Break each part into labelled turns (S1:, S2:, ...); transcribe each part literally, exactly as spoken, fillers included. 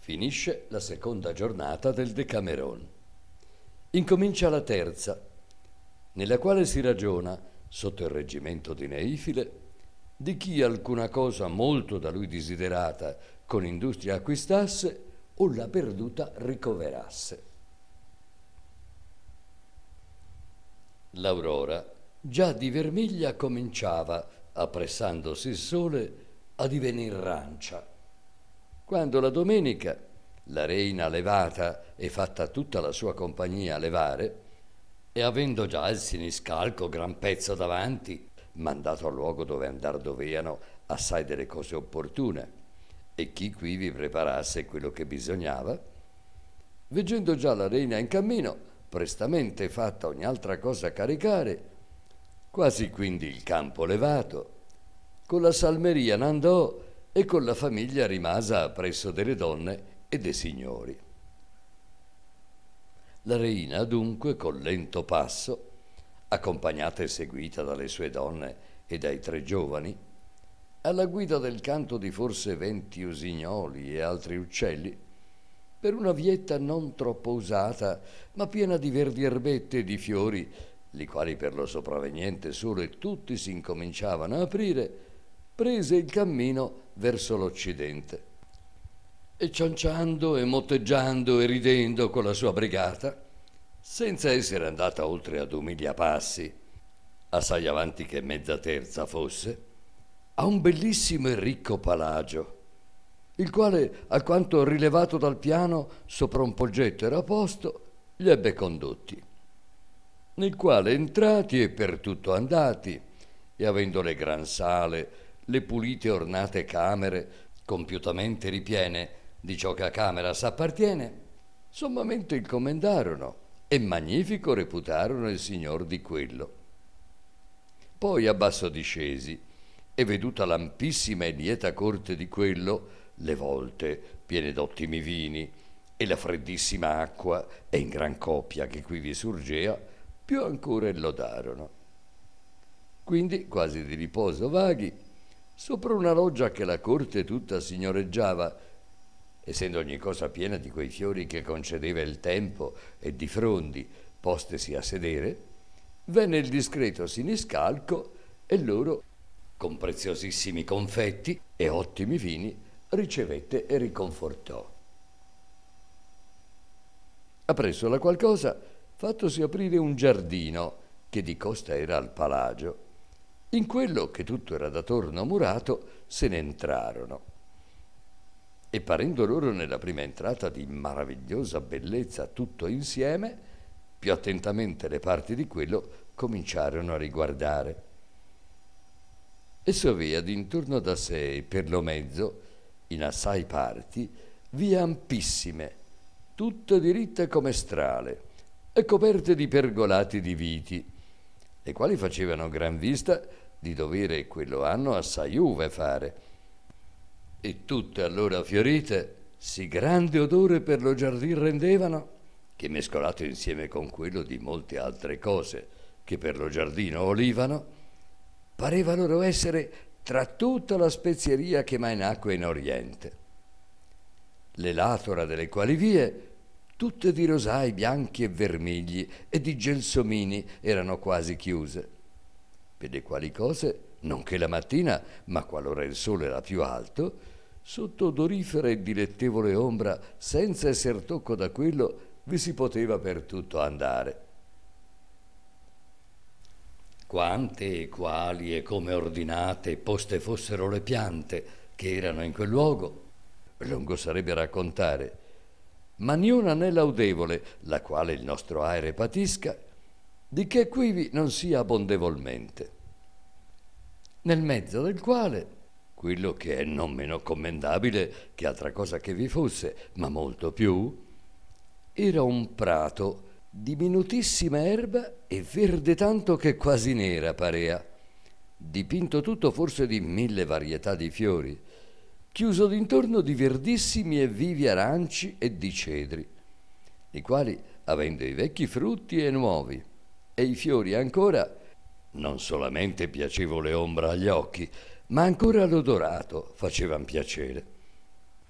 S1: Finisce la seconda giornata del Decameron. Incomincia la terza, nella quale si ragiona, sotto il reggimento di Neifile, di chi alcuna cosa molto da lui desiderata con industria acquistasse o la perduta ricoverasse. L'aurora già di vermiglia cominciava, appressandosi il sole, a divenir rancia, quando la domenica, la reina levata e fatta tutta la sua compagnia levare, e avendo già il siniscalco gran pezzo davanti, mandato al luogo dove andar doveano assai delle cose opportune, e chi qui vi preparasse quello che bisognava, veggendo già la reina in cammino, prestamente fatta ogni altra cosa caricare, quasi quindi il campo levato, con la salmeria n'andò e con la famiglia rimase appresso delle donne e dei signori. La reina dunque col lento passo, accompagnata e seguita dalle sue donne e dai tre giovani, alla guida del canto di forse venti usignoli e altri uccelli, per una vietta non troppo usata, ma piena di verdi erbette e di fiori, li quali per lo sopravveniente sole tutti si incominciavano a aprire, prese il cammino verso l'occidente. E cianciando e motteggiando e ridendo con la sua brigata, senza essere andata oltre a due miglia passi, assai avanti che mezza terza fosse, a un bellissimo e ricco palagio, il quale, alquanto rilevato dal piano sopra un poggetto era posto, li ebbe condotti, nel quale entrati e per tutto andati, e avendo le gran sale, le pulite e ornate camere, compiutamente ripiene di ciò che a camera s'appartiene, sommamente il comendarono e magnifico reputarono il signor di quello. Poi a basso discesi, e veduta l'ampissima e lieta corte di quello, le volte piene d'ottimi vini, e la freddissima acqua, e in gran coppia che qui vi surgea, più ancora il lodarono. Quindi, quasi di riposo vaghi, sopra una loggia che la corte tutta signoreggiava, essendo ogni cosa piena di quei fiori che concedeva il tempo e di frondi, postesi a sedere, venne il discreto siniscalco e loro, con preziosissimi confetti e ottimi vini, ricevette e riconfortò. Appresso la qual cosa, fattosi aprire un giardino che di costa era al palagio, in quello che tutto era d'atorno murato, se ne entrarono. E parendo loro nella prima entrata di maravigliosa bellezza tutto insieme, più attentamente le parti di quello cominciarono a riguardare. E sovea d'intorno da sé, per lo mezzo, in assai parti, vie ampissime, tutte diritte come strale, e coperte di pergolati di viti, le quali facevano gran vista di dovere quello anno assai uve fare, e tutte allora fiorite sì grande odore per lo giardin rendevano, che mescolato insieme con quello di molte altre cose che per lo giardino olivano, pareva loro essere tra tutta la spezieria che mai nacque in Oriente. Le latora delle quali vie, tutte di rosai bianchi e vermigli e di gelsomini erano quasi chiuse, per le quali cose, non che la mattina, ma qualora il sole era più alto, sotto odorifera e dilettevole ombra, senza esser tocco da quello, vi si poteva per tutto andare. Quante e quali e come ordinate e poste fossero le piante che erano in quel luogo, lungo sarebbe raccontare, ma niuna né laudevole, la quale il nostro aere patisca, di che quivi non sia abbondevolmente. Nel mezzo del quale, quello che è non meno commendabile che altra cosa che vi fosse, ma molto più, era un prato di minutissima erba e verde tanto che quasi nera parea, dipinto tutto forse di mille varietà di fiori, chiuso d'intorno di verdissimi e vivi aranci e di cedri, i quali, avendo i vecchi frutti e nuovi, e i fiori ancora, non solamente piacevole ombra agli occhi, ma ancora l'odorato facevan piacere.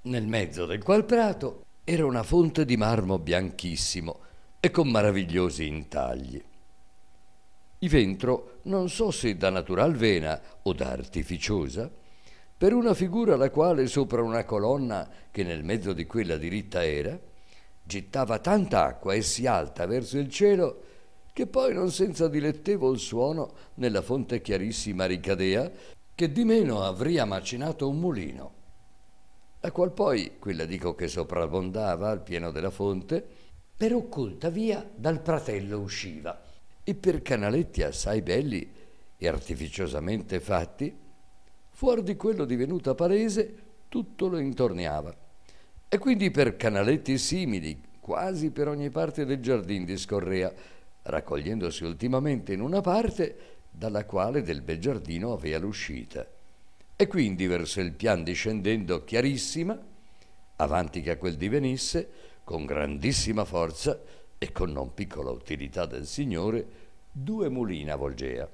S1: Nel mezzo del qual prato era una fonte di marmo bianchissimo e con maravigliosi intagli. I ventro, non so se da natural vena o da artificiosa, per una figura la quale sopra una colonna che nel mezzo di quella diritta era, gittava tanta acqua e si alta verso il cielo, che poi non senza dilettevol suono nella fonte chiarissima ricadea, che di meno avria macinato un mulino, la qual poi, quella dico che soprabbondava al pieno della fonte, per occulta via dal pratello usciva, e per canaletti assai belli e artificiosamente fatti, fuor di quello divenuta palese, tutto lo intorniava, e quindi per canaletti simili, quasi per ogni parte del giardin discorrea, raccogliendosi ultimamente in una parte, dalla quale del bel giardino avea l'uscita, e quindi verso il pian discendendo chiarissima, avanti che a quel divenisse, con grandissima forza e con non piccola utilità del Signore, due mulina volgea.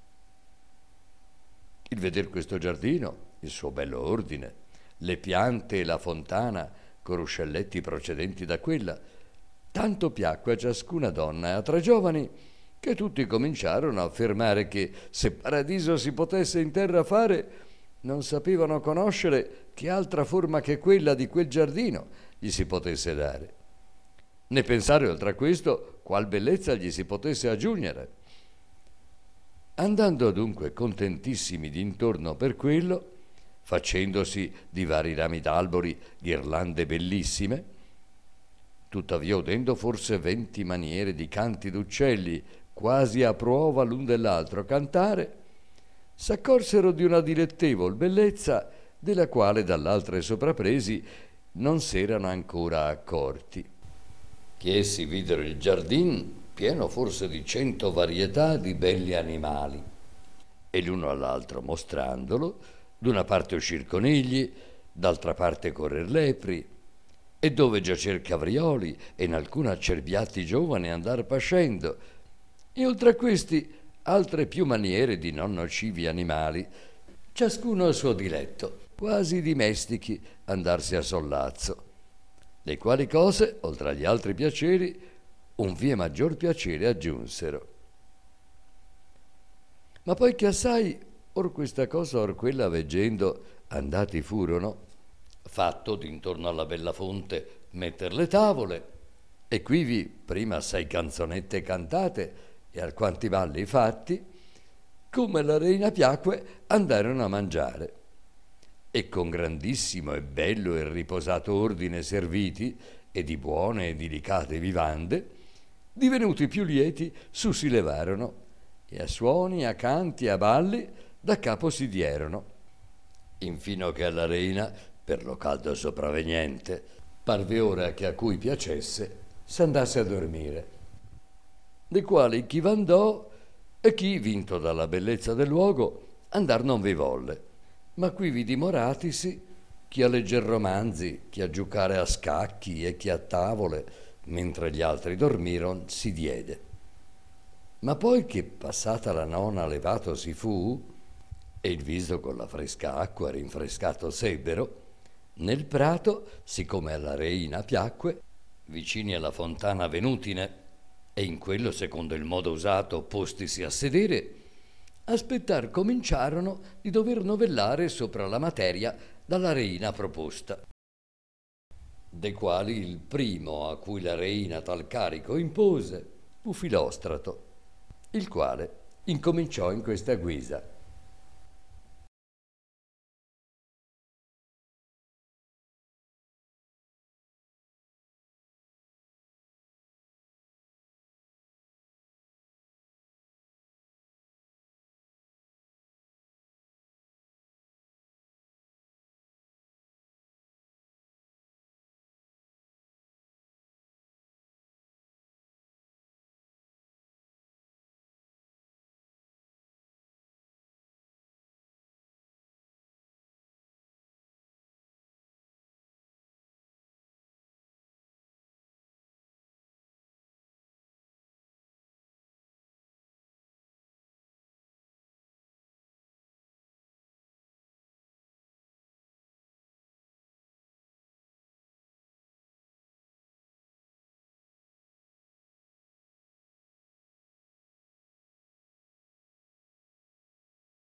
S1: Il veder questo giardino, il suo bello ordine, le piante e la fontana, con ruscelletti procedenti da quella, tanto piacque a ciascuna donna e a tre giovani, che tutti cominciarono a affermare che, se paradiso si potesse in terra fare, non sapevano conoscere che altra forma che quella di quel giardino gli si potesse dare, né pensare oltre a questo qual bellezza gli si potesse aggiungere. Andando dunque contentissimi d'intorno per quello, facendosi di vari rami d'albori ghirlande bellissime, tuttavia udendo forse venti maniere di canti d'uccelli quasi a prova l'un dell'altro cantare, s'accorsero di una dilettevol bellezza della quale dall'altre soprapresi non s'erano ancora accorti. Che essi videro il giardin pieno forse di cento varietà di belli animali, e l'uno all'altro mostrandolo, d'una parte uscir conigli, d'altra parte correr lepri, e dove giacer cavrioli e in alcuna accerbiati giovani andar pascendo, e oltre a questi altre più maniere di non nocivi animali, ciascuno a suo diletto, quasi dimestichi, andarsi a sollazzo, le quali cose, oltre agli altri piaceri, un vie maggior piacere aggiunsero. Ma poi che assai, or questa cosa or quella veggendo, andati furono, fatto d'intorno alla bella fonte metter le tavole, e quivi prima assai canzonette cantate e alquanti balli fatti, come la reina piacque, andarono a mangiare, e con grandissimo e bello e riposato ordine serviti, e di buone e delicate vivande, divenuti più lieti, su si levarono, e a suoni, a canti e a balli da capo si dierono, infino che alla reina, per lo caldo sopravveniente, parve ora che a cui piacesse s'andasse a dormire, dei quali chi v'andò e chi, vinto dalla bellezza del luogo, andar non vi volle, ma quivi dimoratisi, chi a legger romanzi, chi a giocare a scacchi e chi a tavole, mentre gli altri dormiron, si diede. Ma poi che passata la nona levato si fu, e il viso con la fresca acqua rinfrescato sebbero, nel prato, siccome alla reina piacque, vicini alla fontana venutine, e in quello secondo il modo usato postisi a sedere, aspettar cominciarono di dover novellare sopra la materia dalla reina proposta, de quali il primo a cui la reina tal carico impose fu Filostrato, il quale incominciò in questa guisa.